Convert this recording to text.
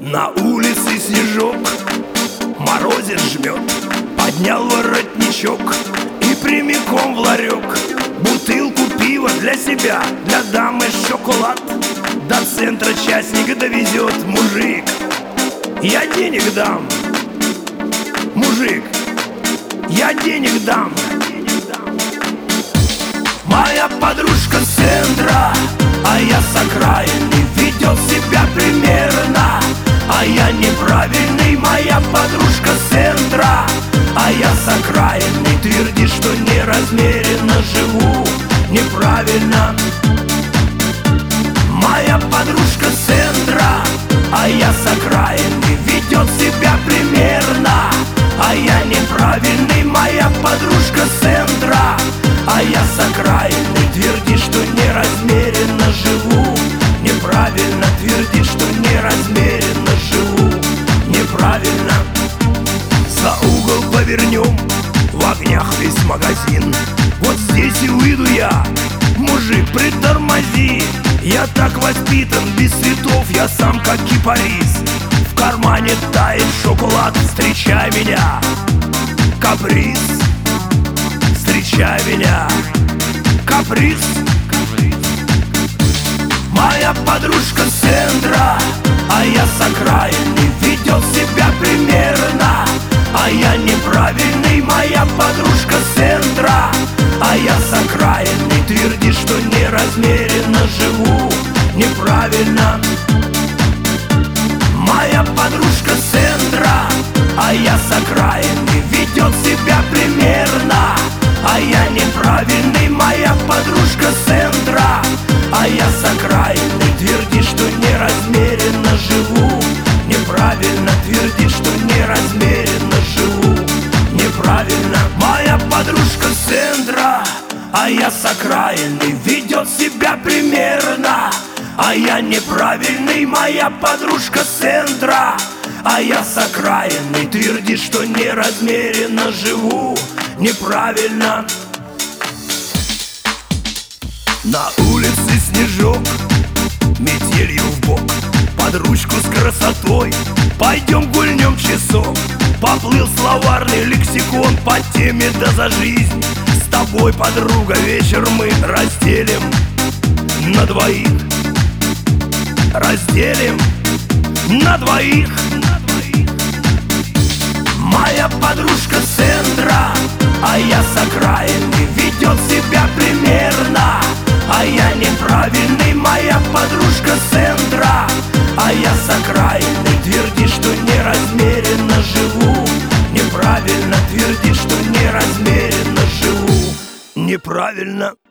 На улице снежок, морозец жмет. Поднял воротничок и прямиком в ларек. Бутылку пива для себя, для дамы шоколад. До центра частника довезет мужик. Я денег дам, мужик, я денег дам. Моя подружка с центра, а я с окраины, ведет себя примерно, а я неправильный. Моя подружка с центра, а я с окраины, твердит, что неразмеренно живу неправильно. Моя подружка с центра, а я с окраины, ведет себя примерно, а я неправильный. Моя подружка с центра, а я с окраины, твердит, что неразмеренно живу неправильно. Твердит, что неразмеренно живу неправильно. За угол повернем, в огнях весь магазин. Вот здесь и выйду я, мужик, притормози. Я так воспитан, без цветов я сам как кипарис. В кармане тает шоколад, встречай меня, каприз. Встречай меня, каприз. Моя подружка с центра, а я с окраины, ведет себя примерно, а я неправильный. Моя подружка с центра, а я с окраины, твердит, что неразмеренно живу неправильно. Моя подружка с центра, а я с окраины, ведет себя примерно, а я неправильный. Моя подружка с центра, а я с окраины, твердит, что неразмеренно живу неправильно. Твердит, что неразмеренно живу неправильно. Моя подружка с центра, а я с окраины, ведет себя примерно, а я неправильный. Моя подружка с центра, а я с окраины, твердит, что неразмеренно живу неправильно. На улице снежок, метелью в бок, под ручку с красотой пойдем гульнем часок. Поплыл словарный лексикон по теме «Да за жизнь». С тобой, подруга, вечер мы разделим на двоих. Разделим на двоих. Моя подружка с центра, а я с окраины, ведет себя примерно, а я неправильный. Моя подружка с центра, а я с окраины, твердит, что неразмеренно живу неправильно. Твердит, что неразмеренно живу неправильно.